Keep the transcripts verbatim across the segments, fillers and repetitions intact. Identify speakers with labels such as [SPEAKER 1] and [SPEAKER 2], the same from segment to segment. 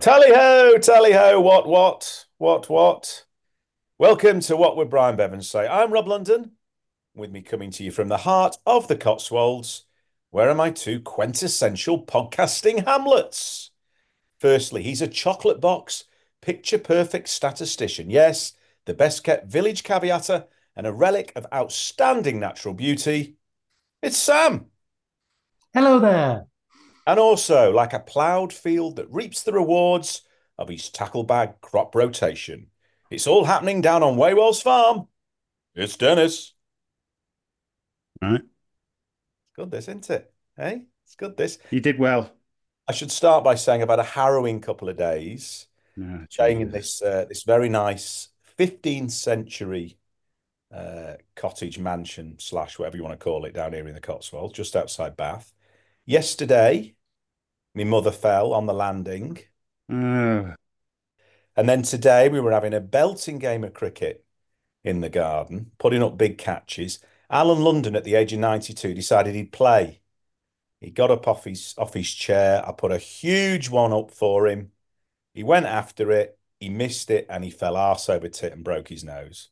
[SPEAKER 1] Tally ho, tally ho, what, what, what, what? Welcome to What Would Brian Bevans Say? I'm Rob London, with me coming to you from the heart of the Cotswolds. Where are my two quintessential podcasting Hamlets? Firstly, he's a chocolate box, picture perfect statistician. Yes, the best kept village caveater and a relic of outstanding natural beauty. It's Sam.
[SPEAKER 2] Hello there.
[SPEAKER 1] And also, like a ploughed field that reaps the rewards of his tackle bag crop rotation. It's all happening down on Waywell's farm. It's Dennis.
[SPEAKER 2] Right.
[SPEAKER 1] Good this, isn't it? Hey, it's good this.
[SPEAKER 2] You did well.
[SPEAKER 1] I should start by saying about a harrowing couple of days,
[SPEAKER 2] Oh,
[SPEAKER 1] staying in
[SPEAKER 2] Jesus.
[SPEAKER 1] this uh, this very nice fifteenth century uh, cottage mansion slash whatever you want to call it down here in the Cotswolds, just outside Bath. Yesterday, my mother fell on the landing.
[SPEAKER 2] Oh,
[SPEAKER 1] And then today we were having a belting game of cricket in the garden, putting up big catches. Alan London, at the age of ninety-two, decided he'd play. He got up off his off his chair. I put a huge one up for him. He went after it. He missed it, and he fell arse over tit and broke his nose.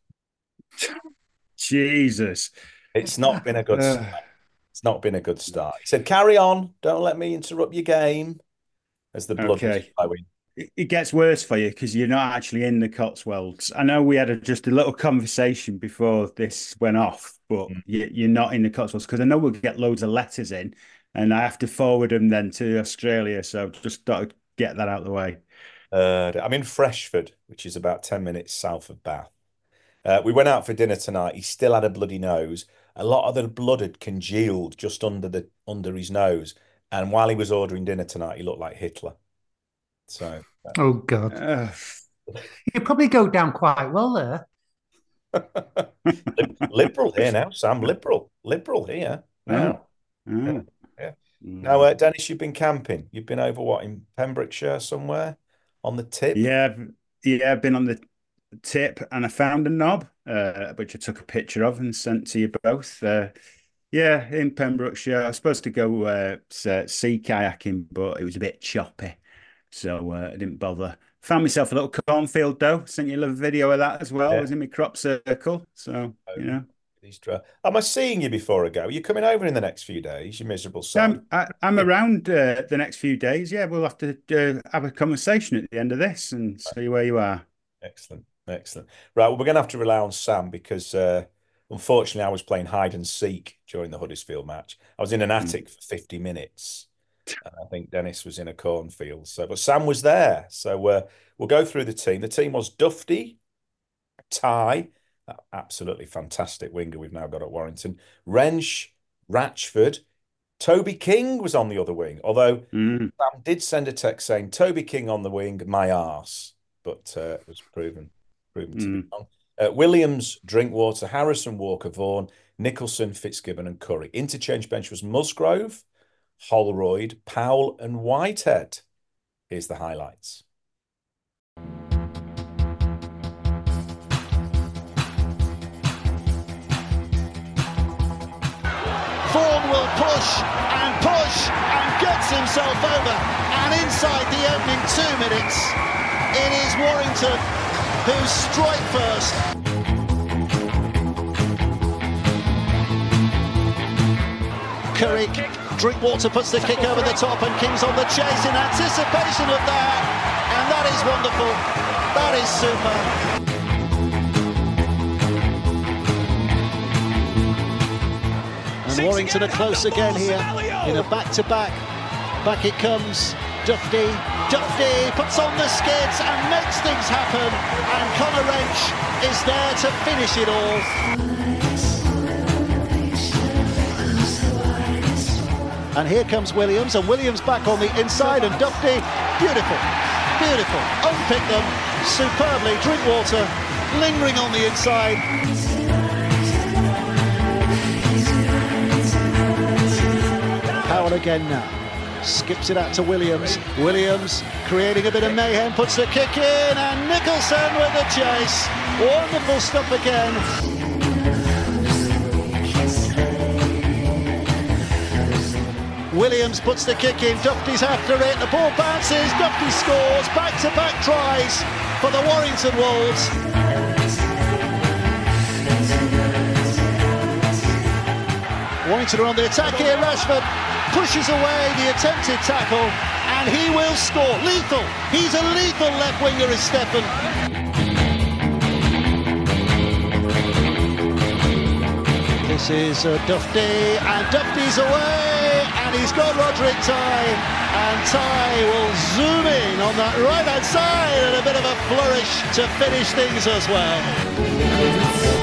[SPEAKER 2] Jesus.
[SPEAKER 1] It's not been a good
[SPEAKER 2] Uh,
[SPEAKER 1] start. It's not been a good start. He said, "Carry on. Don't let me interrupt your game." As the blood was
[SPEAKER 2] okay.
[SPEAKER 1] flowing.
[SPEAKER 2] It, it gets worse for you because you're not actually in the Cotswolds. I know we had a, just a little conversation before this went off, but
[SPEAKER 1] Mm.
[SPEAKER 2] you, you're not in the Cotswolds because I know we'll get loads of letters in and I have to forward them then to Australia. So just thought I'd get that out of the way.
[SPEAKER 1] Uh, I'm in Freshford, which is about ten minutes south of Bath. Uh, we went out for dinner tonight. He still had a bloody nose. A lot of the blood had congealed just under the under his nose. And while he was ordering dinner tonight, he looked like Hitler. So
[SPEAKER 3] Oh God.
[SPEAKER 2] Uh,
[SPEAKER 3] You probably go down quite well there.
[SPEAKER 1] liberal here now, Sam. Liberal, liberal here
[SPEAKER 2] oh,
[SPEAKER 1] now. Yeah,
[SPEAKER 2] oh.
[SPEAKER 1] yeah. Now,
[SPEAKER 2] Mm.
[SPEAKER 1] uh, Dennis, you've been camping. You've been over what in Pembrokeshire somewhere on the tip.
[SPEAKER 2] Yeah, I've- yeah, I've been on the tip and I found a knob, uh, which I took a picture of and sent to you both. Uh, yeah, in Pembrokeshire. I was supposed to go uh, s- sea kayaking, but it was a bit choppy, so uh, I didn't bother. Found myself a little cornfield though. Sent you a little video of that as well. I
[SPEAKER 1] Yeah.
[SPEAKER 2] was in my crop circle, so you know.
[SPEAKER 1] These dra- Am I seeing you before I go? Are you coming over in the next few days, you miserable sod?
[SPEAKER 2] I'm I, I'm around uh, the next few days. Yeah, we'll have to uh, have a conversation at the end of this and see where you are.
[SPEAKER 1] Excellent. Excellent. Right. Well, we're going to have to rely on Sam because uh, unfortunately I was playing hide and seek during the Huddersfield match. I was in an
[SPEAKER 2] Mm.
[SPEAKER 1] attic for fifty minutes. And I think Dennis was in a cornfield. So, but Sam was there. So uh, we'll go through the team. The team was Dufty, Ty, that absolutely fantastic winger we've now got at Warrington, Wrench, Ratchford. Toby King was on the other wing, although
[SPEAKER 2] Mm.
[SPEAKER 1] Sam did send a text saying Toby King on the wing, my arse, but uh, it was proven proven to be
[SPEAKER 2] Mm.
[SPEAKER 1] wrong. Uh, Williams, Drinkwater, Harrison, Walker, Vaughan, Nicholson, Fitzgibbon, and Curry. Interchange bench was Musgrove, Holroyd, Powell, and Whitehead. Here's the highlights.
[SPEAKER 4] Vaughan will push and push and gets himself over. And inside the opening two minutes, it is Warrington who strike first. Curry, Drinkwater puts the kick over the top and King's on the chase in anticipation of that. And that is wonderful. That is super. And Warrington are close again here in a back-to-back. Back it comes. Dufty, Dufty puts on the skids and makes things happen. And Conor Wrench is there to finish it all. And here comes Williams, and Williams back on the inside, and Dufty, beautiful, beautiful, unpick them superbly. Drinkwater lingering on the inside. Powell again now, skips it out to Williams. Williams creating a bit of mayhem, puts the kick in, and Nicholson with the chase. Wonderful stuff again. Williams puts the kick in, Duffy's after it, the ball bounces, Duffy scores, back-to-back tries for the Warrington Wolves. Warrington are on the attack here, Rashford pushes away the attempted tackle and he will score. Lethal, he's a lethal left winger is Steffen. This is uh, Duffy, and Duffy's away, and he's got Roderick Ty, and Ty will zoom in on that right-hand side, and a bit of a flourish to finish things as well.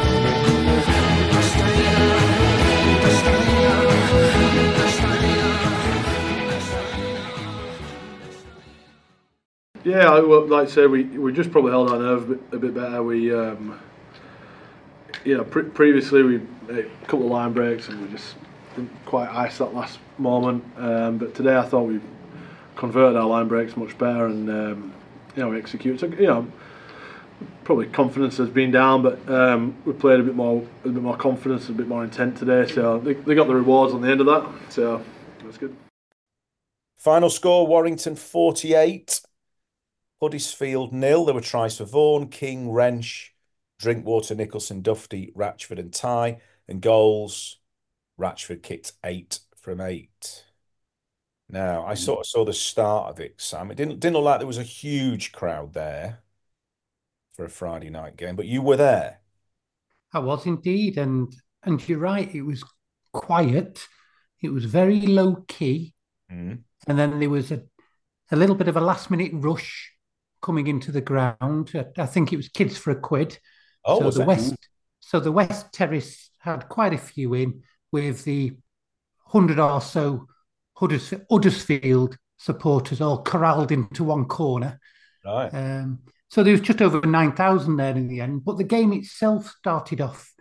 [SPEAKER 5] Yeah, well, like I say, we we just probably held our nerve a bit, a bit better. We, um, you know, pre- previously we made a couple of line breaks and we just didn't quite ice that last moment. Um, but today I thought we converted our line breaks much better and um, you know we executed. So, you know, probably confidence has been down, but um, we played a bit more, a bit more confidence, a bit more intent today. So they, they got the rewards on the end of that. So that's good.
[SPEAKER 1] Final score: Warrington forty-eight. Huddersfield nil. There were tries for Vaughan, King, Wrench, Drinkwater, Nicholson, Duffy, Ratchford and Ty. And goals, Ratchford kicked eight from eight. Now, I sort of saw the start of it, Sam. It didn't, didn't look like there was a huge crowd there for a Friday night game, but you were there.
[SPEAKER 3] I was indeed. And, and you're right, it was quiet. It was very low key.
[SPEAKER 1] Mm.
[SPEAKER 3] And then there was a, a little bit of a last minute rush coming into the ground. I think it was Kids for a Quid.
[SPEAKER 1] Oh,
[SPEAKER 3] so
[SPEAKER 1] was
[SPEAKER 3] the
[SPEAKER 1] that?
[SPEAKER 3] West, so the West Terrace had quite a few in with the hundred or so Hudders- Huddersfield supporters all corralled into one corner.
[SPEAKER 1] Right.
[SPEAKER 3] Um, so there was just over nine thousand there in the end. But the game itself started off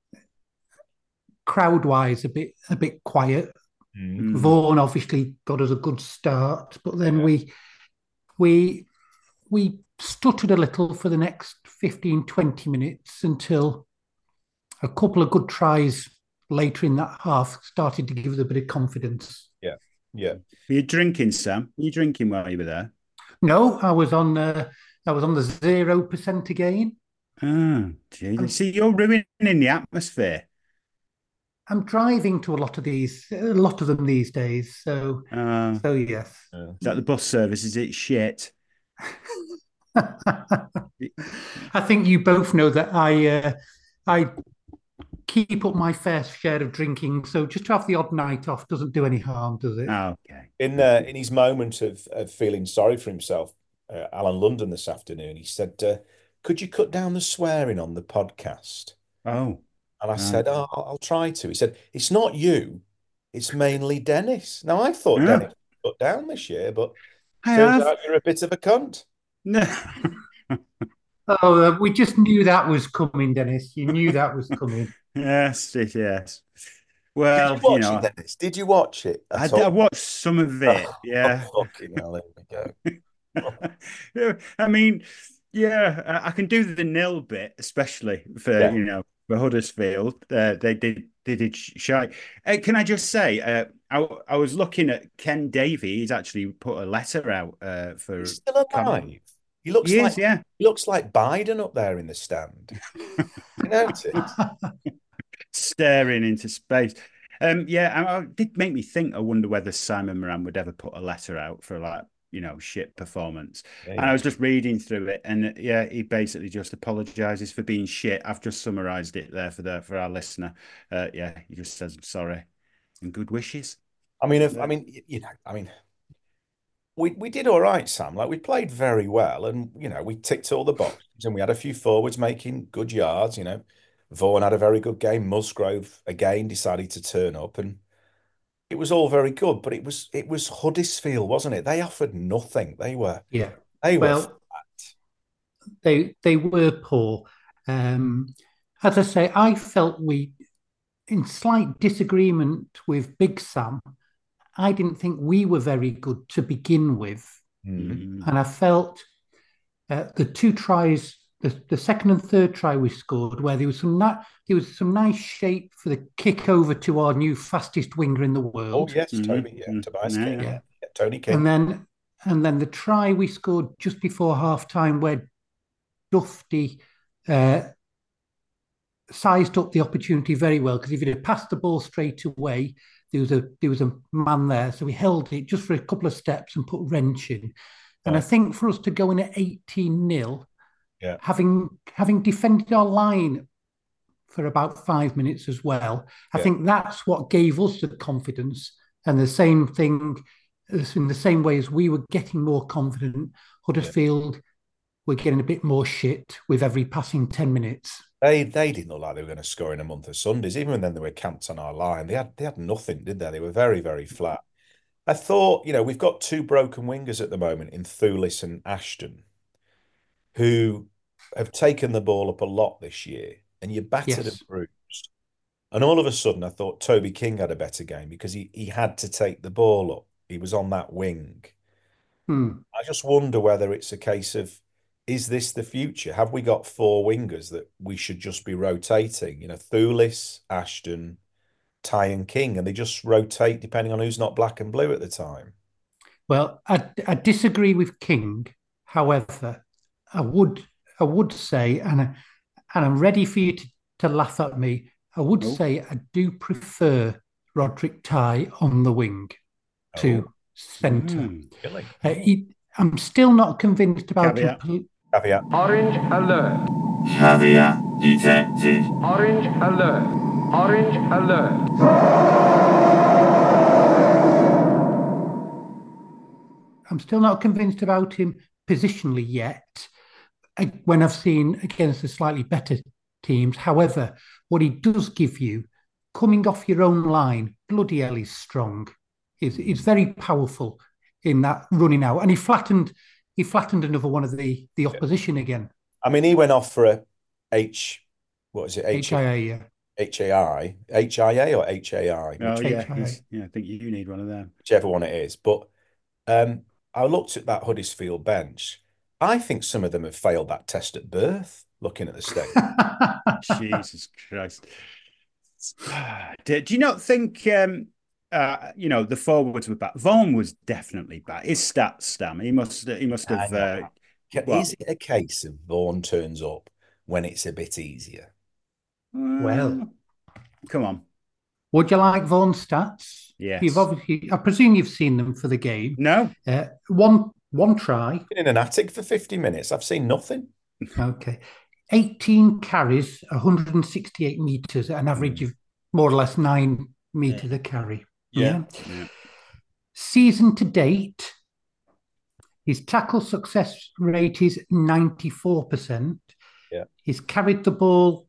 [SPEAKER 3] crowd-wise a bit a bit quiet.
[SPEAKER 1] Mm.
[SPEAKER 3] Vaughan obviously got us a good start, but then yeah. we we we stuttered a little for the next fifteen, twenty minutes until a couple of good tries later in that half started to give us a bit of confidence.
[SPEAKER 1] Yeah, yeah.
[SPEAKER 2] Were you drinking, Sam? Were you drinking while you were there?
[SPEAKER 3] No, I was on uh, I was on the zero percent again.
[SPEAKER 2] Oh, gee. See, you're ruining the atmosphere.
[SPEAKER 3] I'm driving to a lot of these, a lot of them these days. So, uh, so yes.
[SPEAKER 2] Is that the bus service? Is it shit?
[SPEAKER 3] I think you both know that I, uh, I keep up my fair share of drinking. So just to have the odd night off doesn't do any harm, does it?
[SPEAKER 2] Oh, okay.
[SPEAKER 1] In uh, in his moment of, of feeling sorry for himself, uh, Alan London this afternoon, he said, uh, "Could you cut down the swearing on the podcast?"
[SPEAKER 2] Oh.
[SPEAKER 1] And I oh. said, oh, I'll try to. He said, it's not you, it's mainly Dennis. Now, I thought yeah. Dennis cut down this year, but I turns have. out you're a bit of a cunt.
[SPEAKER 2] No.
[SPEAKER 3] oh, uh, we just knew that was coming, Dennis. You knew that was coming.
[SPEAKER 2] yes, yes. Well,
[SPEAKER 1] Did you watch
[SPEAKER 2] you know,
[SPEAKER 1] it, Dennis? Did you watch it?
[SPEAKER 2] I, I watched some of it, oh, yeah.
[SPEAKER 1] Oh, fucking hell, here we
[SPEAKER 2] go. I mean, yeah, I can do the nil bit, especially for, yeah. you know, for Huddersfield. Uh, they did they did shy. Uh, can I just say, uh, I, I was looking at Ken Davey. He's actually put a letter out uh, for.
[SPEAKER 1] He's still alive. Comment. He looks
[SPEAKER 2] he
[SPEAKER 1] like
[SPEAKER 2] is, yeah.
[SPEAKER 1] He looks like Biden up there in the stand. You notice?
[SPEAKER 2] Staring into space. Um, yeah, I, I, it did make me think. I wonder whether Simon Moran would ever put a letter out for like, you know, shit performance. Yeah. And I was just reading through it, and yeah, he basically just apologizes for being shit. I've just summarized it there for the for our listener. Uh, yeah, he just says sorry and good wishes.
[SPEAKER 1] I mean, if I mean, you know, I mean, we we did all right, Sam. Like we played very well, and you know, we ticked all the boxes, and we had a few forwards making good yards. You know, Vaughan had a very good game. Musgrove again decided to turn up, and it was all very good, but it was it was Huddersfield, wasn't it? They offered nothing. They were
[SPEAKER 3] yeah.
[SPEAKER 1] They were
[SPEAKER 3] well, flat. They they were poor. Um, as I say, I felt we, in slight disagreement with Big Sam, I didn't think we were very good to begin with,
[SPEAKER 1] mm-hmm.
[SPEAKER 3] and I felt uh, the two tries the, the second and third try we scored, where there was some na- there was some nice shape for the kick over to our new fastest winger in the
[SPEAKER 1] Oh
[SPEAKER 3] world.
[SPEAKER 1] yes,
[SPEAKER 2] Mhm.
[SPEAKER 1] Toby. Yeah,
[SPEAKER 2] Mm.
[SPEAKER 1] Tobias
[SPEAKER 2] Yeah,
[SPEAKER 1] King.
[SPEAKER 2] yeah.
[SPEAKER 1] Yeah. Yeah, Tony King.
[SPEAKER 3] And then and then the try we scored just before half time, where Dufty uh, sized up the opportunity very well, because if he'd have passed the ball straight away, there was a there was a man there, so we held it just for a couple of steps and put wrench in. And
[SPEAKER 1] Right.
[SPEAKER 3] I think for us to go in at eighteen nil,
[SPEAKER 1] Yeah.
[SPEAKER 3] having having defended our line for about five minutes as well, I
[SPEAKER 1] Yeah.
[SPEAKER 3] think that's what gave us the confidence. And the same thing, in the same way as we were getting more confident, Huddersfield were getting a bit more shit with every passing ten minutes.
[SPEAKER 1] They they didn't look like they were going to score in a month of Sundays. Even when they were camped on our line, they had they had nothing, did they? They were very, very flat. I thought, you know, we've got two broken wingers at the moment in Thulis and Ashton, who have taken the ball up a lot this year, and you're battered
[SPEAKER 3] Yes.
[SPEAKER 1] and bruised. And all of a sudden, I thought Toby King had a better game because he, he had to take the ball up. He was on that wing.
[SPEAKER 3] Hmm.
[SPEAKER 1] I just wonder whether it's a case of, is this the future? Have we got four wingers that we should just be rotating? You know, Thulis, Ashton, Ty and King, and they just rotate depending on who's not black and blue at the time.
[SPEAKER 3] Well, I, I disagree with King. However, I would I would say, and I, and I'm ready for you to, to laugh at me. I would
[SPEAKER 2] Oh.
[SPEAKER 3] say I do prefer Roderick Ty on the wing to
[SPEAKER 1] Oh.
[SPEAKER 3] centre.
[SPEAKER 2] Mm.
[SPEAKER 1] Really?
[SPEAKER 3] Uh, he, I'm still not convinced about him.
[SPEAKER 2] Caveat.
[SPEAKER 3] pl-
[SPEAKER 1] Caveat.
[SPEAKER 6] Orange alert.
[SPEAKER 7] Caveat detected.
[SPEAKER 6] Orange alert. Orange alert.
[SPEAKER 3] I'm still not convinced about him positionally yet, uh, when I've seen against the slightly better teams. However, what he does give you, coming off your own line, bloody hell, he's strong. He's, he's very powerful in that running out. And he flattened he flattened another one of the, the opposition again.
[SPEAKER 1] I mean, he went off for a H, what is it?
[SPEAKER 3] H I A, yeah.
[SPEAKER 1] H A I, H I A or H A I,
[SPEAKER 2] Oh, yeah.
[SPEAKER 3] H I A.
[SPEAKER 2] he's- yeah, I think you need one of them.
[SPEAKER 1] whichever one it is. But um, I looked at that Huddersfield bench. I think some of them have failed that test at birth, looking at the state.
[SPEAKER 2] Jesus Christ. Do, do you not think, um, uh, you know, the forwards were bad? Vaughan was definitely bad. His stats, Stam, he must, he must have.
[SPEAKER 1] I know.
[SPEAKER 2] Uh,
[SPEAKER 1] Can-
[SPEAKER 2] Well-
[SPEAKER 1] Is it a case of Vaughan turns up when it's a bit easier?
[SPEAKER 3] Well.
[SPEAKER 2] come on.
[SPEAKER 3] Would you like Vaughan's stats?
[SPEAKER 2] Yes.
[SPEAKER 3] You've obviously, I presume you've seen them for the game.
[SPEAKER 2] No.
[SPEAKER 3] Uh, one one try.
[SPEAKER 1] Been in an attic for fifty minutes. I've seen nothing.
[SPEAKER 3] Okay. eighteen carries, one hundred sixty-eight metres at an average of more or less nine metres a carry.
[SPEAKER 1] Yeah.
[SPEAKER 2] Yeah.
[SPEAKER 3] Season to date, his tackle success rate is ninety-four percent.
[SPEAKER 1] Yeah.
[SPEAKER 3] He's carried the ball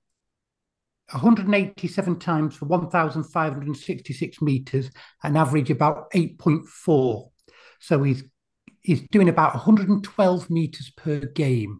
[SPEAKER 3] one hundred eighty-seven times for one thousand five hundred sixty-six metres, an average about eight point four. So he's he's doing about one hundred twelve metres per game.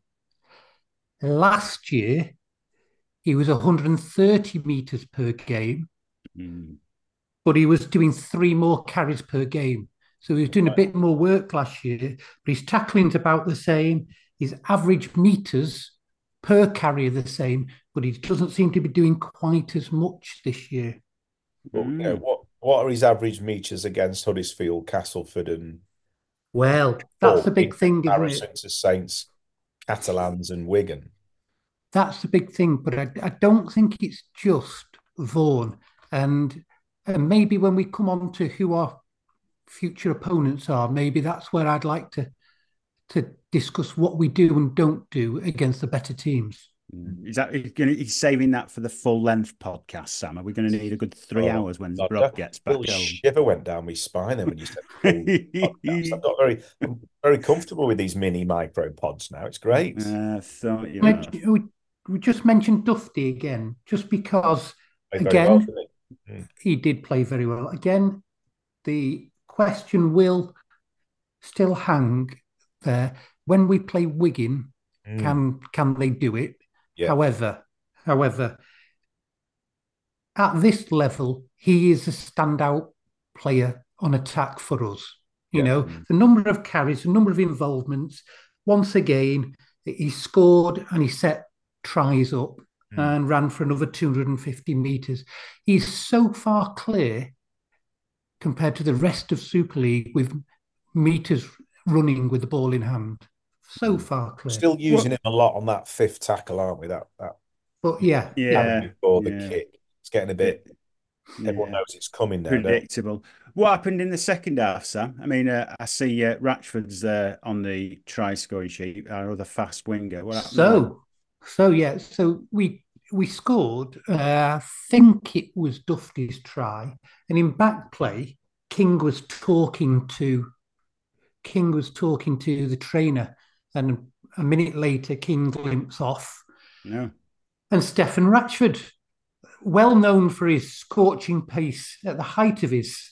[SPEAKER 3] Last year, he was one hundred thirty metres per game,
[SPEAKER 2] Mm.
[SPEAKER 3] but he was doing three more carries per game. So he was doing a bit more work last year, but his tackling's about the same. His average metres per carry are the same, but he doesn't seem to be doing quite as much this year.
[SPEAKER 1] But, you know, what what are his average meters against Huddersfield, Castleford, and
[SPEAKER 3] Well, that's
[SPEAKER 1] Hull
[SPEAKER 3] the big
[SPEAKER 1] in
[SPEAKER 3] thing, isn't it?
[SPEAKER 1] comparison to Saints, Catalans, and Wigan?
[SPEAKER 3] That's the big thing, but I, I don't think it's just Vaughan. And, and maybe when we come on to who our future opponents are, maybe that's where I'd like to to discuss what we do and don't do against the better teams.
[SPEAKER 2] Is that he's, gonna, he's saving that for the full length podcast, Sam? Are we going to need a good three
[SPEAKER 1] Oh,
[SPEAKER 2] hours when
[SPEAKER 1] God,
[SPEAKER 2] Rob
[SPEAKER 1] a
[SPEAKER 2] gets back
[SPEAKER 1] little
[SPEAKER 2] home?
[SPEAKER 1] shiver went down my spine then when you said full podcast. I'm not very, I'm very comfortable with these mini micro pods now. It's great.
[SPEAKER 2] Uh, thought you
[SPEAKER 3] We,
[SPEAKER 2] were.
[SPEAKER 3] we, we just mentioned Dufty again, just because
[SPEAKER 1] Played very
[SPEAKER 3] again,
[SPEAKER 1] well, didn't he?
[SPEAKER 3] he did play very well. Again, the question will still hang there. When we play Wigan,
[SPEAKER 1] Mm.
[SPEAKER 3] can can they do it?
[SPEAKER 1] Yeah.
[SPEAKER 3] However, however, at this level, he is a standout player on attack for us. You
[SPEAKER 1] Yeah.
[SPEAKER 3] know, the number of carries, the number of involvements. Once again, He scored and he set tries up
[SPEAKER 2] Mm.
[SPEAKER 3] and ran for another two hundred fifty metres. He's so far clear compared to the rest of Super League with meters running with the ball in hand. So far clear.
[SPEAKER 1] Still using him a lot on that fifth tackle, aren't we? That that
[SPEAKER 3] But yeah,
[SPEAKER 2] Yeah.
[SPEAKER 1] before the
[SPEAKER 2] yeah.
[SPEAKER 1] kick. It's getting a bit. Everyone
[SPEAKER 2] Yeah.
[SPEAKER 1] knows it's coming now. don't they?
[SPEAKER 2] Predictable. What happened in the second half, Sam? I mean, uh, I see uh, Ratchford's uh, on the try scoring sheet, our other fast winger. What happened there?
[SPEAKER 3] So, so yeah, so we we scored. Uh, I think it was Duffy's try, and in back play, King was talking to King was talking to the trainer, and a minute later, King limps off,
[SPEAKER 2] No.
[SPEAKER 3] and Stefan Ratchford, well known for his scorching pace at the height of his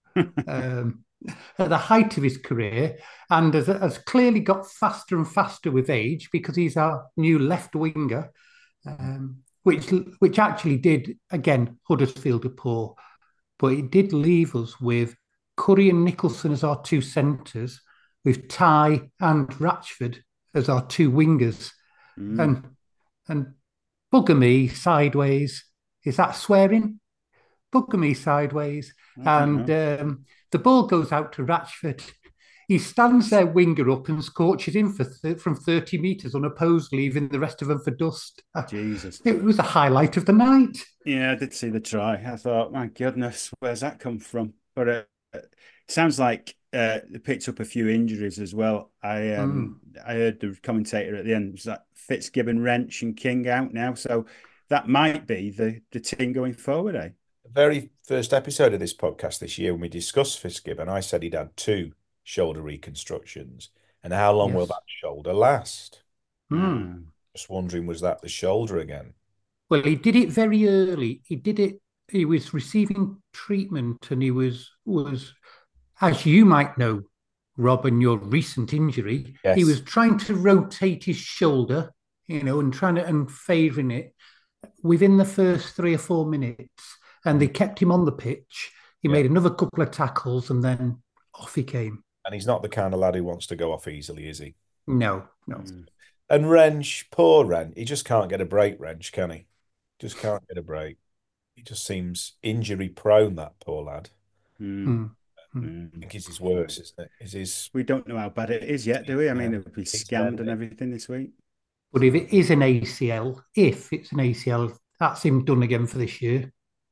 [SPEAKER 3] um, at the height of his career, and has, has clearly got faster and faster with age because he's our new left winger, um, which which actually did again Huddersfield are poor, but it did leave us with Curry and Nicholson as our two centres, with Ty and Ratchford as our two wingers,
[SPEAKER 2] Mm.
[SPEAKER 3] and and bugger me sideways. Is that swearing? Bugger me sideways.
[SPEAKER 2] I don't
[SPEAKER 3] And
[SPEAKER 2] know.
[SPEAKER 3] um, the ball goes out to Ratchford. He stands there, winger up, and scorches in for th- from thirty metres unopposed, leaving the rest of them for dust. Uh,
[SPEAKER 2] Jesus.
[SPEAKER 3] It was a highlight of the night.
[SPEAKER 2] Yeah, I did see the try. I thought, my goodness, where's that come from? But uh, it sounds like uh, they picked up a few injuries as well. I um, I heard the commentator at the end was that Fitzgibbon, Wrench, and King out now, so that might be the the team going forward, eh?
[SPEAKER 1] The very first episode of this podcast this year, when we discussed Fitzgibbon, I said he'd had two shoulder reconstructions. And how long will
[SPEAKER 3] Yes.
[SPEAKER 1] that shoulder last?
[SPEAKER 3] Hmm.
[SPEAKER 2] Uh,
[SPEAKER 1] Just wondering, was that the shoulder again?
[SPEAKER 3] Well, he did it very early. He did it. He was receiving treatment, and he was was, as you might know, Rob, and your recent injury.
[SPEAKER 1] Yes.
[SPEAKER 3] He was trying to rotate his shoulder, you know, and trying to and favouring it within the first three or four minutes, and they kept him on the pitch. He
[SPEAKER 1] Yeah.
[SPEAKER 3] made another couple of tackles, and then off he came.
[SPEAKER 1] And he's not the kind of lad who wants to go off easily, is he?
[SPEAKER 3] No, no.
[SPEAKER 2] mm.
[SPEAKER 1] And Wrench, poor Wrench, he just can't get a break, Wrench, can he? Just can't get a break. He just seems injury prone, that poor lad.
[SPEAKER 2] Mm.
[SPEAKER 3] Hmm.
[SPEAKER 2] Mm.
[SPEAKER 1] I think it's his worst, isn't it? Is his
[SPEAKER 2] We don't know how bad it is yet, do we? I mean,
[SPEAKER 1] Yeah.
[SPEAKER 2] it'll be
[SPEAKER 1] It's
[SPEAKER 2] scanned and
[SPEAKER 1] deadly.
[SPEAKER 2] everything this week.
[SPEAKER 3] But if it is an A C L, if it's an A C L, that's him done again for this year.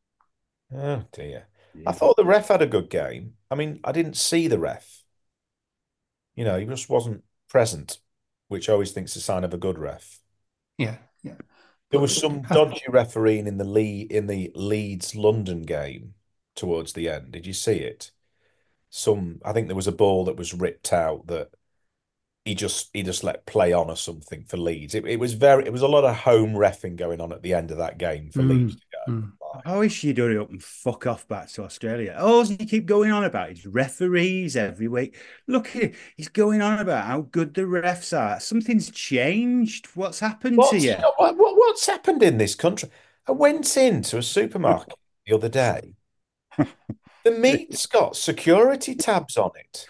[SPEAKER 1] Oh dear.
[SPEAKER 2] Yeah.
[SPEAKER 1] I thought the ref had a good game. I mean, I didn't see the ref. You know, he just wasn't present, which I always think's a sign of a good ref.
[SPEAKER 3] Yeah, yeah.
[SPEAKER 1] There was some dodgy refereeing in the Le in the Leeds London game towards the end. Did you see it? Some, I think there was a ball that was ripped out that he just he just let play on or something for Leeds. It, it was very it was a lot of home reffing going on at the end of that game for
[SPEAKER 3] Mm,
[SPEAKER 1] Leeds to go.
[SPEAKER 3] mm.
[SPEAKER 2] I wish you'd hurry up and fuck off back to Australia. All you keep going on about is referees every week. Look at it. He's going on about how good the refs are. Something's changed. What's happened
[SPEAKER 1] What's,
[SPEAKER 2] to you?
[SPEAKER 1] you know, what, what- what's happened in this country? I went into a supermarket the other day. The meat's got security tabs on it.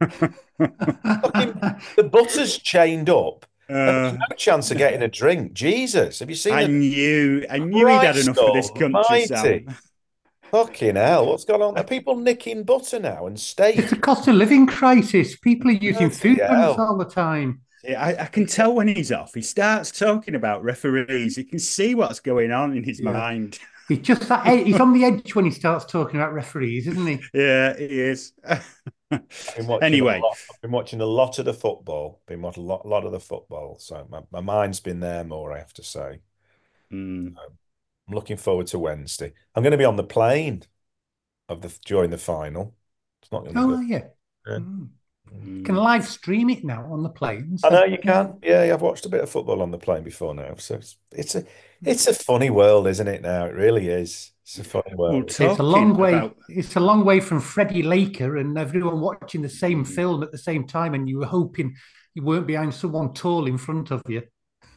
[SPEAKER 1] The butter's chained up. And there's
[SPEAKER 2] Uh,
[SPEAKER 1] no chance of getting a drink. Jesus, have you seen
[SPEAKER 2] I
[SPEAKER 1] the
[SPEAKER 2] knew, I knew he'd had
[SPEAKER 1] Christ
[SPEAKER 2] enough of this country,
[SPEAKER 1] almighty.
[SPEAKER 2] Sam.
[SPEAKER 1] Fucking hell, what's going on? Are people nicking butter now and steak?
[SPEAKER 3] It's a cost of living crisis. People are using
[SPEAKER 1] Bloody
[SPEAKER 3] food
[SPEAKER 1] hell.
[SPEAKER 3] banks all the time.
[SPEAKER 2] Yeah, I, I can tell when he's off. He starts talking about referees. You can see what's going on in his
[SPEAKER 3] Yeah.
[SPEAKER 2] mind.
[SPEAKER 3] He's just that ed- he's on the edge when he starts talking about referees, isn't he?
[SPEAKER 2] Yeah, he is.
[SPEAKER 1] I've been watching
[SPEAKER 2] Anyway,
[SPEAKER 1] a lot, I've been watching a lot of the football. Been watching a lot, lot of the football. So my, my mind's been there more, I have to say.
[SPEAKER 2] mm,
[SPEAKER 1] I'm looking forward to Wednesday. I'm going to be on the plane of the during the final. It's not going to be
[SPEAKER 3] Oh
[SPEAKER 1] good.
[SPEAKER 3] yeah.
[SPEAKER 1] Yeah.
[SPEAKER 3] Mm.
[SPEAKER 2] mm.
[SPEAKER 3] You can live stream it now on the planes.
[SPEAKER 1] I know you can. Yeah, yeah, I've watched a bit of football on the plane before now. So it's it's a it's a funny world, isn't it? Now it really is. It's a funny
[SPEAKER 2] Well,
[SPEAKER 1] world.
[SPEAKER 3] It's a
[SPEAKER 2] talking
[SPEAKER 3] long way.
[SPEAKER 2] about
[SPEAKER 3] It's a long way from Freddie Laker and everyone watching the same film at the same time, and you were hoping you weren't behind someone tall in front of you.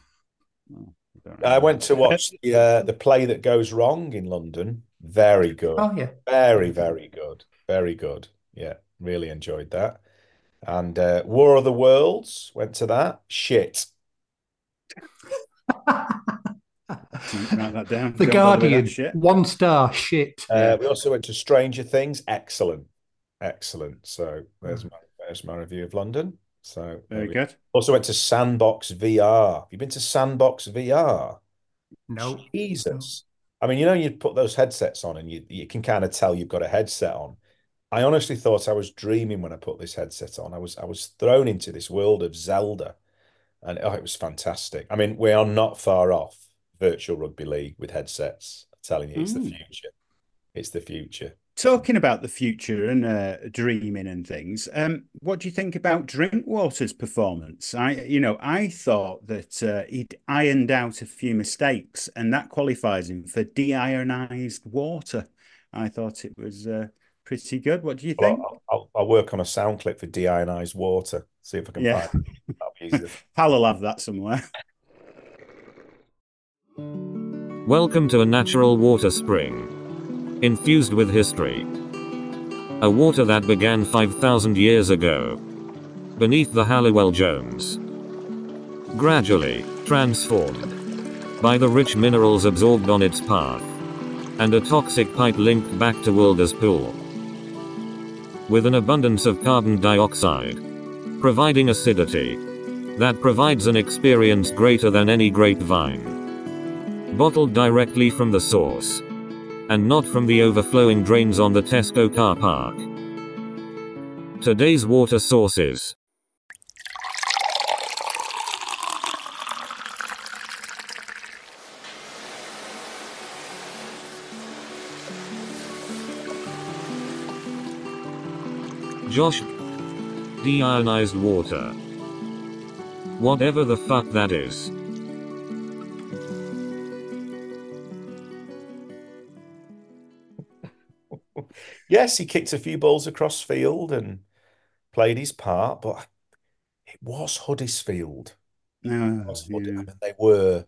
[SPEAKER 1] I went to watch the uh, the play that goes wrong in London. Very good.
[SPEAKER 3] Oh yeah.
[SPEAKER 1] Very, very good. Very good. Yeah, really enjoyed that. And uh, War of the Worlds, went to that. Shit.
[SPEAKER 2] Write that down.
[SPEAKER 3] The
[SPEAKER 2] Don't bother with
[SPEAKER 3] Guardian,
[SPEAKER 2] that shit.
[SPEAKER 3] one star, shit.
[SPEAKER 1] Uh,
[SPEAKER 2] Yeah.
[SPEAKER 1] we also went to Stranger Things. Excellent. Excellent. So there's my, there's my review of London. So there
[SPEAKER 2] Very
[SPEAKER 1] we-
[SPEAKER 2] good.
[SPEAKER 1] Also went to Sandbox V R. Have you been to Sandbox V R?
[SPEAKER 3] No.
[SPEAKER 1] Jesus. I mean, you know, you put those headsets on and you, you can kind of tell you've got a headset on. I honestly thought I was dreaming when I put this headset on. I was I was thrown into this world of Zelda, and oh, it was fantastic. I mean, we are not far off virtual rugby league with headsets. I'm telling you, it's the
[SPEAKER 2] Mm.
[SPEAKER 1] future. It's the future.
[SPEAKER 2] Talking about the future and uh, dreaming and things, um, what do you think about Drinkwater's performance? I, you know, I thought that uh, he'd ironed out a few mistakes, and that qualifies him for deionized water. I thought it was uh, pretty good. What do you think?
[SPEAKER 1] Well, I'll, I'll, I'll work on a sound clip for deionized water. See if I can
[SPEAKER 2] Yeah.
[SPEAKER 1] find it. That'll be easy.
[SPEAKER 2] Hal will have that somewhere.
[SPEAKER 8] Welcome to a natural water spring, infused with history. A water that began five thousand years ago, beneath the Halliwell Jones. Gradually transformed by the rich minerals absorbed on its path, and a toxic pipe linked back to Wilder's Pool. With an abundance of carbon dioxide, providing acidity that provides an experience greater than any grapevine. Bottled directly from the source, and not from the overflowing drains on the Tesco car park. Today's water sources. Josh. Deionized water. Whatever the fuck that is.
[SPEAKER 1] Yes, he kicked a few balls across field and played his part, but it was Huddersfield.
[SPEAKER 2] No,
[SPEAKER 1] It was Hud-
[SPEAKER 2] yeah.
[SPEAKER 1] I mean, they were.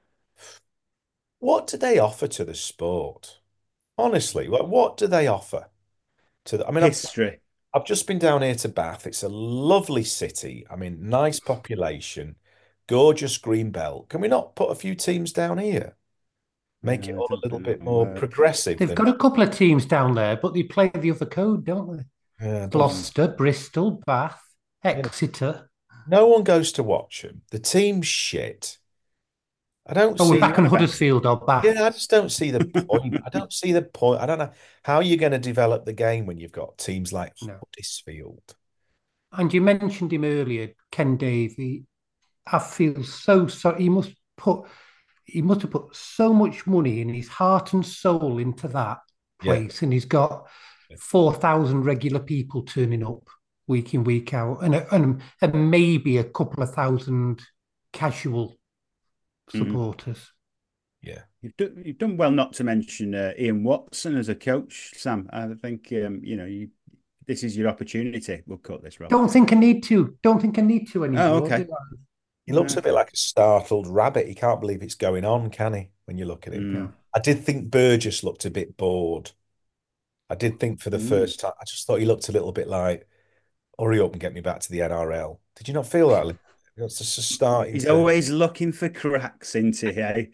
[SPEAKER 1] What do they offer to the sport? Honestly, what what do they offer to the? I mean, I've,
[SPEAKER 2] History.
[SPEAKER 1] I've just been down here to Bath. It's a lovely city. I mean, nice population, gorgeous green belt. Can we not put a few teams down here? Make it
[SPEAKER 2] No, I
[SPEAKER 1] all a
[SPEAKER 2] don't
[SPEAKER 1] little
[SPEAKER 2] think
[SPEAKER 1] bit
[SPEAKER 2] that will
[SPEAKER 1] more
[SPEAKER 2] work.
[SPEAKER 1] progressive
[SPEAKER 3] They've
[SPEAKER 1] than
[SPEAKER 3] got a couple of teams down there, but they play the other code, don't they?
[SPEAKER 1] yeah, but
[SPEAKER 3] Gloucester, Bristol, Bath, Exeter.
[SPEAKER 1] no one goes to watch them. The team's shit. I don't
[SPEAKER 3] Oh,
[SPEAKER 1] see.
[SPEAKER 3] we're back on Huddersfield or Bath.
[SPEAKER 1] Yeah, I just don't see the point. I don't see the point. I don't know how you're going to develop the game when you've got teams like
[SPEAKER 3] No.
[SPEAKER 1] Huddersfield.
[SPEAKER 3] And you mentioned him earlier, Ken Davey. I feel so sorry. He must put, he must have put so much money in his heart and soul into that
[SPEAKER 1] Yeah.
[SPEAKER 3] place, and he's got four thousand regular people turning up week in, week out, and and, and maybe a couple of thousand casual
[SPEAKER 2] Mhm.
[SPEAKER 3] supporters.
[SPEAKER 1] Yeah.
[SPEAKER 2] You've done, you've done well not to mention uh, Ian Watson as a coach, Sam. I think um, you know you. This is your opportunity. We'll cut this, Rob.
[SPEAKER 3] Don't think I need to. Don't think I need to anymore.
[SPEAKER 2] Oh, okay.
[SPEAKER 3] do I?
[SPEAKER 1] He looks
[SPEAKER 2] Yeah.
[SPEAKER 1] a bit like a startled rabbit. He can't believe it's going on, can he? When you look at him.
[SPEAKER 2] Mm.
[SPEAKER 1] I did think Burgess looked a bit bored. I did think for the
[SPEAKER 2] Mm.
[SPEAKER 1] first time, I just thought he looked a little bit like, hurry up and get me back to the N R L. Did you not feel that? Lee? It's just a starting
[SPEAKER 2] He's
[SPEAKER 1] to-
[SPEAKER 2] always looking for cracks, isn't he? eh?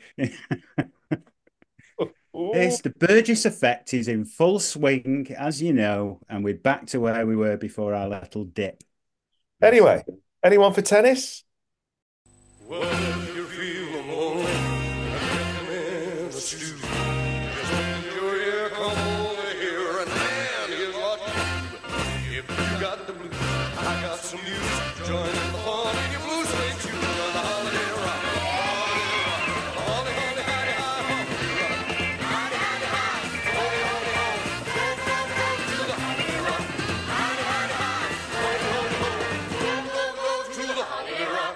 [SPEAKER 2] It's the Burgess effect is in full swing, as you know, and we're back to where we were before our little dip.
[SPEAKER 1] Anyway, anyone for tennis?
[SPEAKER 9] Well, if you feel alone, I'm in the stew. Just open your ear, come over here, and man, here's what you do. If you got the blues, I got some news. Join in the fun, if you blues swing to the holiday rock. Holiday rock. Holly, holly, holly, holly, rock. Holly, holly, holly, holly, holly, holly. Go, go, go to the holiday rock. Holly, holly, holly, holly, holly, holly. Go, go, go to the holiday rock.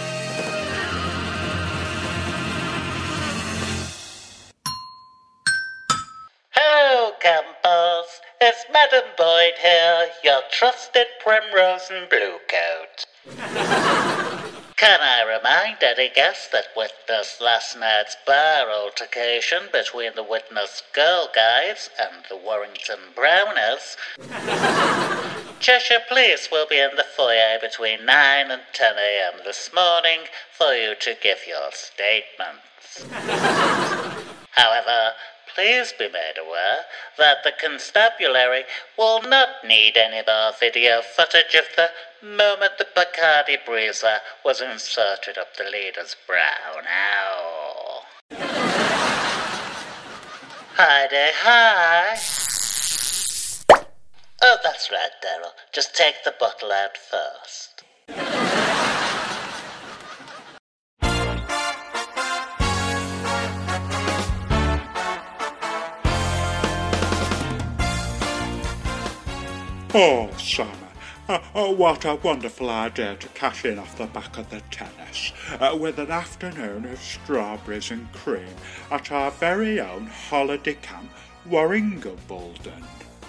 [SPEAKER 10] Hello, campers. It's Madam Boyd here, your trusted Primrose and Bluecoat. Can I remind any guest that witnessed last night's bar altercation between the Witness Girl Guides and the Warrington Browners Cheshire Police will be in the foyer between nine and ten a.m. this morning for you to give your statements. However, please be made aware that the constabulary will not need any more video footage of the moment the Bacardi Breezer was inserted up the leader's brow. Now. Hi-day, hi. Oh, that's right, Daryl. Just take the bottle out first.
[SPEAKER 11] Oh, Summer, uh, oh, what a wonderful idea to cash in off the back of the tennis, uh, with an afternoon of strawberries and cream at our very own holiday camp, Warringabulden.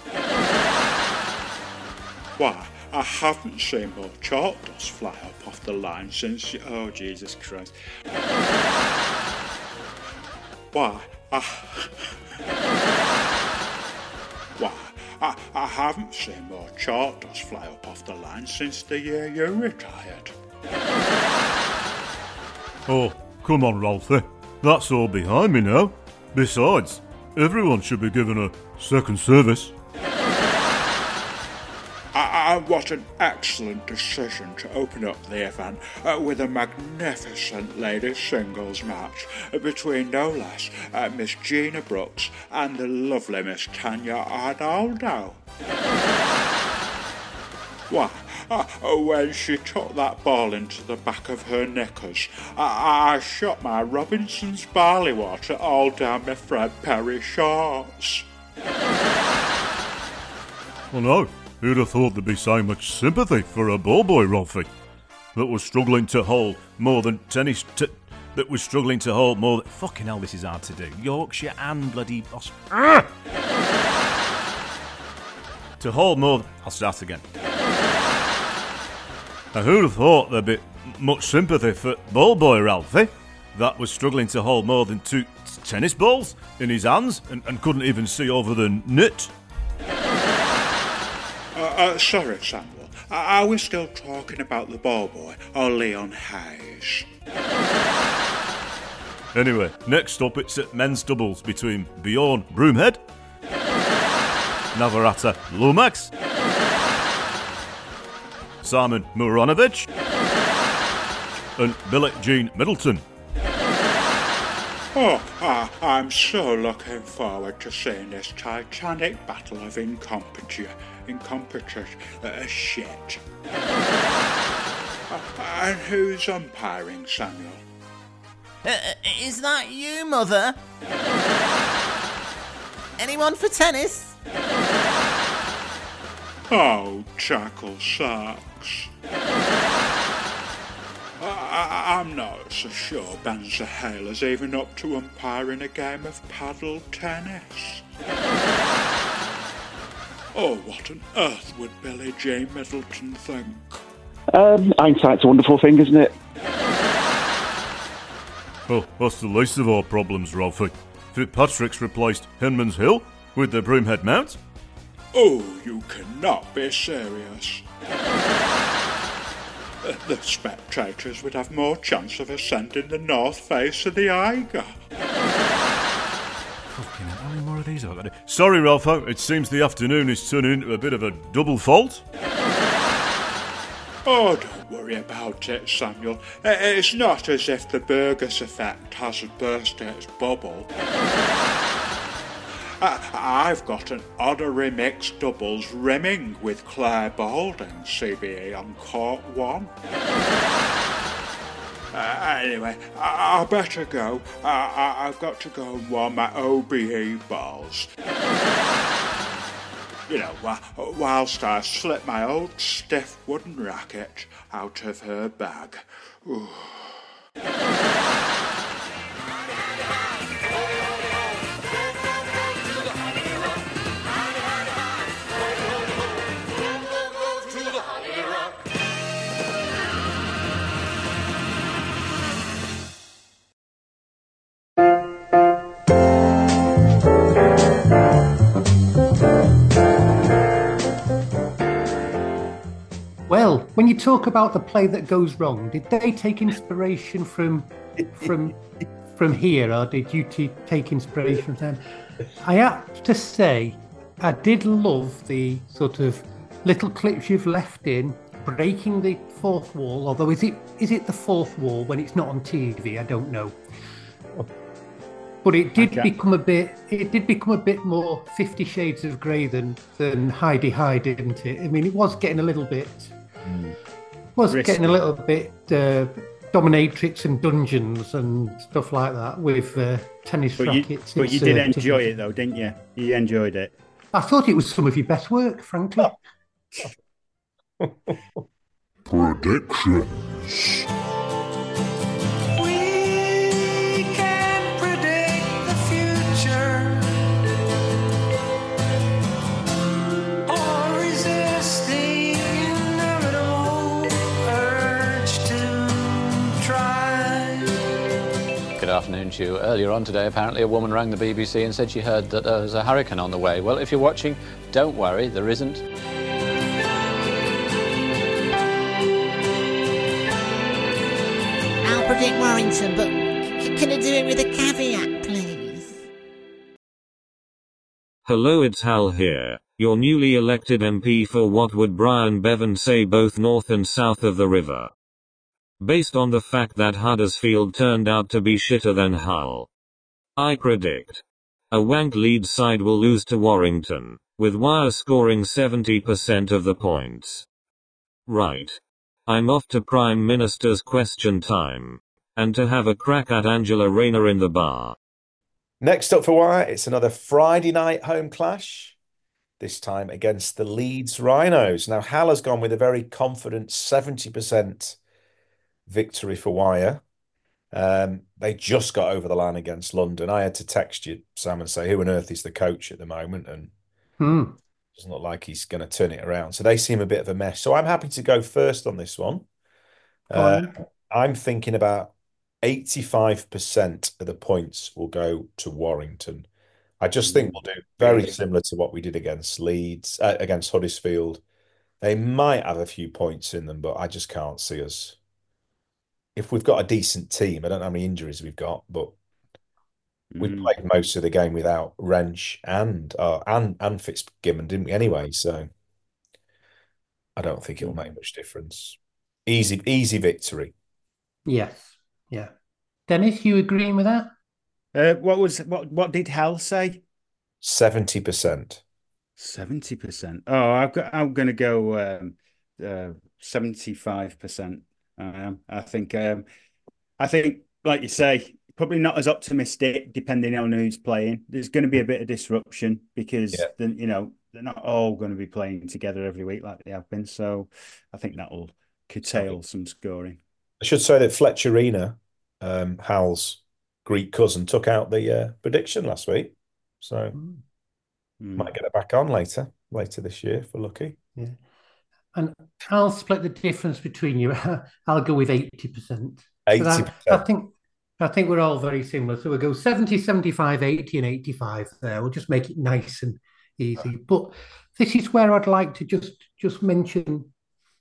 [SPEAKER 11] Why, I haven't seen more chalk dust fly up off the line since... Oh, Jesus Christ. Why, I... Why, I, I haven't seen more chalk dust fly up off the line since the year you retired.
[SPEAKER 12] Oh, come on, Ralphie. That's all behind me now. Besides, everyone should be given a second service.
[SPEAKER 11] And what an excellent decision to open up the event uh, with a magnificent ladies singles match between no less uh, Miss Gina Brooks and the lovely Miss Tanya Arnaldo. Why, uh, when she took that ball into the back of her knickers, I, I shot my Robinson's barley water all down my Fred Perry shorts.
[SPEAKER 12] Oh no. Who'd have thought there'd be so much sympathy for a ball boy, Ralphie, that was struggling to hold more than tennis... T- that was struggling to hold more than... Fucking hell, this is hard to do. Yorkshire and bloody... Os- ah! To hold more than... I'll start again. Now, who'd have thought there'd be much sympathy for ball boy Ralphie, that was struggling to hold more than two t- tennis balls in his hands and, and couldn't even see over the net?
[SPEAKER 11] Uh, uh, sorry, Samuel. Uh, are we still talking about the ball boy or Leon Hayes?
[SPEAKER 12] Anyway, next up it's at men's doubles between Bjorn Broomhead, Navarrete Lomax, Simon Muranovic, and Billie Jean Middleton.
[SPEAKER 11] Oh, uh, I'm so looking forward to seeing this titanic battle of incompetent, incompetent uh, shit. uh, and who's umpiring, Samuel?
[SPEAKER 13] Uh, is that you, Mother? Anyone for tennis?
[SPEAKER 11] Oh, Jackal Sachs. I, I'm not so sure Ben Zahala's even up to umpiring a game of paddle tennis. Oh, what on earth would Billie Jean Middleton think?
[SPEAKER 14] Um, hindsight's a wonderful thing, isn't it?
[SPEAKER 12] Oh, that's the least of our problems, Ralphie. Fitzpatrick's replaced Hinman's Hill with the Broomhead Mount.
[SPEAKER 11] Oh, you cannot be serious. The spectators would have more chance of ascending the north face of the Eiger.
[SPEAKER 12] Fucking hell, how many more of these have I got to do? Sorry, Ralpho, it seems the afternoon is turning into a bit of a double fault.
[SPEAKER 11] Oh, don't worry about it, Samuel. It's not as if the Burgess effect hasn't burst its bubble. I've got an honorary mixed doubles rimming with Claire Balding, C B E on court one. Uh, anyway, I, I better go. I, I, I've got to go and warm my O B E balls. You know, wh- whilst I slip my old stiff wooden racket out of her bag. Ooh.
[SPEAKER 3] Well, when you talk about the play that goes wrong, did they take inspiration from from from here, or did you t- take inspiration from them? I have to say, I did love the sort of little clips you've left in, breaking the fourth wall. Although is it is it the fourth wall when it's not on T V? I don't know. But it did
[SPEAKER 2] Okay.
[SPEAKER 3] become a bit. It did become a bit more Fifty Shades of Grey than than Heidi High, didn't it? I mean, it was getting a little bit. Was
[SPEAKER 2] Risky.
[SPEAKER 3] getting a little bit uh, dominatrix and dungeons and stuff like that with uh, tennis
[SPEAKER 2] But you,
[SPEAKER 3] rackets.
[SPEAKER 2] but you did
[SPEAKER 3] inserted.
[SPEAKER 2] enjoy it though, didn't you? You enjoyed it.
[SPEAKER 3] I thought it was some of your best work, frankly.
[SPEAKER 9] Predictions.
[SPEAKER 15] We can predict the future or resist the inevitable urge to try.
[SPEAKER 16] Good afternoon to you. Earlier on today, apparently a woman rang the B B C and said she heard that there was a hurricane on the way. Well, if you're watching, don't worry, there isn't.
[SPEAKER 13] I'll predict Warrington, but c- can I do it with a caveat, please?
[SPEAKER 8] Hello, it's Hal here, your newly elected M P for What Would Brian Bevan Say, both north and south of the river. Based on the fact that Huddersfield turned out to be shitter than Hull, I predict a wank Leeds side will lose to Warrington, with Wire scoring seventy percent of the points. Right. I'm off to Prime Minister's question time, and to have a crack at Angela Rayner in the bar.
[SPEAKER 1] Next up for Wire, it's another Friday night home clash, this time against the Leeds Rhinos. Now, Hal has gone with a very confident seventy percent victory for Wire. Um, they just got over the line against London. I had to text you, Sam, and say, who on earth is the coach at the moment? And
[SPEAKER 3] Hmm.
[SPEAKER 1] doesn't look like he's going to turn it around. So they seem a bit of a mess. So I'm happy to go first on this one.
[SPEAKER 3] Go on
[SPEAKER 1] Uh,
[SPEAKER 3] then.
[SPEAKER 1] I'm thinking about eighty-five percent of the points will go to Warrington. I just think we'll do very similar to what we did against Leeds, uh, against Huddersfield. They might have a few points in them, but I just can't see us. If we've got a decent team, I don't know how many injuries we've got, but we
[SPEAKER 2] Mm.
[SPEAKER 1] played most of the game without Wrench and uh, and and Fitzgibbon, didn't we? Anyway, so I don't think it'll make much difference. Easy, easy victory.
[SPEAKER 3] Yes. Yeah. Dennis, you agreeing with that?
[SPEAKER 2] Uh, what was what? What did Hal say?
[SPEAKER 1] Seventy percent.
[SPEAKER 2] Seventy percent. Oh, I've got. I'm going to go um, uh, seventy-five percent. I am. I think. Um, I think, like you say, probably not as optimistic, depending on who's playing. There's going to be a bit of disruption because
[SPEAKER 1] Yeah.
[SPEAKER 2] then you know they're not all going to be playing together every week like they have been. So I think that will curtail some scoring.
[SPEAKER 1] I should say that Fletcherina, um, Hal's Greek cousin, took out the uh, prediction last week, so might get it back on later, later this year for lucky.
[SPEAKER 3] Yeah. And I'll split the difference between you. I'll go with eighty percent.
[SPEAKER 1] eighty
[SPEAKER 3] I,
[SPEAKER 1] percent.
[SPEAKER 3] I think I think we're all very similar. So we'll go seventy, seventy-five, eighty, and eighty-five there. We'll just make it nice and easy. But this is where I'd like to just just mention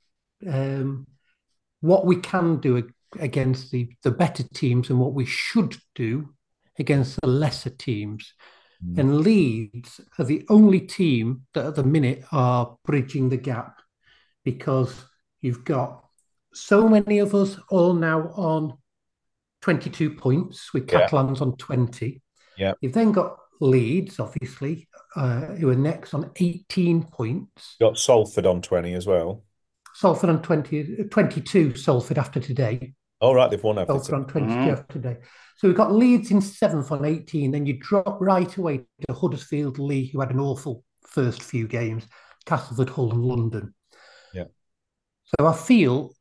[SPEAKER 3] um, what we can do ag- against the, the better teams and what we should do against the lesser teams. And Leeds are the only team that at the minute are bridging the gap, because you've got so many of us all now on twenty-two points, with
[SPEAKER 1] Yeah.
[SPEAKER 3] Catalans on twenty.
[SPEAKER 1] Yeah.
[SPEAKER 3] You've then got Leeds, obviously, uh, who are next on eighteen points.
[SPEAKER 1] Got Salford on twenty as well.
[SPEAKER 3] Salford on twenty, twenty-two, Salford after today.
[SPEAKER 1] All right, they've won
[SPEAKER 3] Salford
[SPEAKER 1] everything.
[SPEAKER 3] on twenty-two
[SPEAKER 1] Mhm.
[SPEAKER 3] after today. So we've got Leeds in seventh on eighteen. Then you drop right away to Huddersfield, Lee, who had an awful first few games, Castleford, Hull, and London.
[SPEAKER 1] Yeah.
[SPEAKER 3] So I feel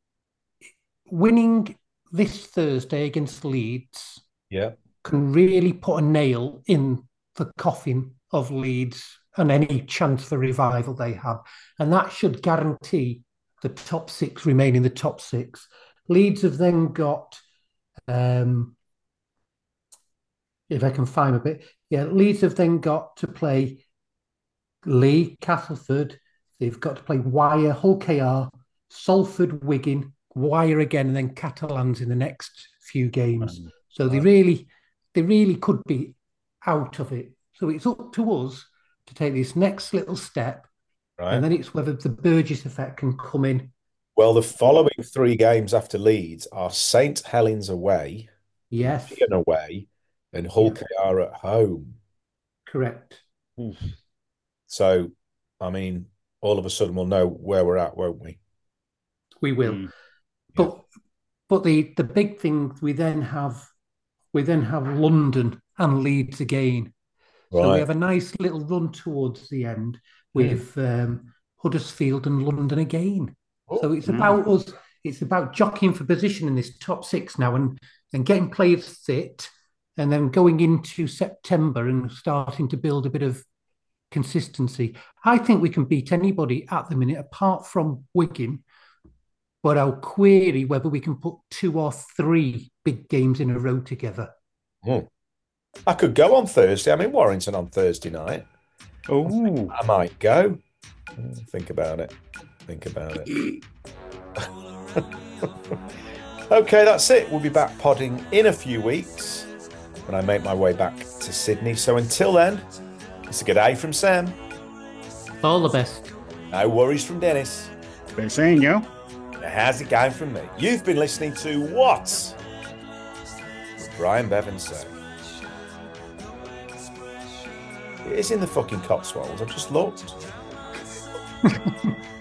[SPEAKER 3] winning this Thursday against Leeds
[SPEAKER 1] Yeah.
[SPEAKER 3] can really put a nail in the coffin of Leeds and any chance for revival they have. And that should guarantee the top six remain in the top six. Leeds have then got, um, if I can find a bit, yeah, Leeds have then got to play Lee, Castleford. They've got to play Wire, Hull K R, Salford, Wigan, Wire again, and then Catalans in the next few games.
[SPEAKER 1] Mm.
[SPEAKER 3] So they really, they really could be out of it. So it's up to us to take this next little step,
[SPEAKER 1] Right.
[SPEAKER 3] and then it's whether the Burgess effect can come in.
[SPEAKER 1] Well, the following three games after Leeds are Saint Helens away,
[SPEAKER 3] Yes,
[SPEAKER 1] Wigan away, and Hull K R at home.
[SPEAKER 3] correct.
[SPEAKER 1] So, I mean, all of a sudden we'll know where we're at, won't we?
[SPEAKER 3] We will.
[SPEAKER 2] Mm.
[SPEAKER 3] But but the the big thing we then have we then have London and Leeds again. So
[SPEAKER 1] Right.
[SPEAKER 3] we have a nice little run towards the end with um, Huddersfield and London again. So it's
[SPEAKER 2] Mm.
[SPEAKER 3] about us. It's about jockeying for position in this top six now, and and getting players fit, and then going into September and starting to build a bit of consistency. I think we can beat anybody at the minute, apart from Wigan. But I'll query whether we can put two or three big games in a row together.
[SPEAKER 1] Hmm. I could go on Thursday. I'm in Warrington on Thursday night.
[SPEAKER 2] Oh,
[SPEAKER 1] I might go. Think about it. Think about it. Okay, that's it. We'll be back podding in a few weeks when I make my way back to Sydney. So until then, it's a good day from Sam.
[SPEAKER 3] All the best.
[SPEAKER 1] No worries from Dennis.
[SPEAKER 2] been seeing you.
[SPEAKER 1] How's it going from me? You've been listening to What Would Brian Bevan Say? It is in the fucking Cotswolds. I've just looked.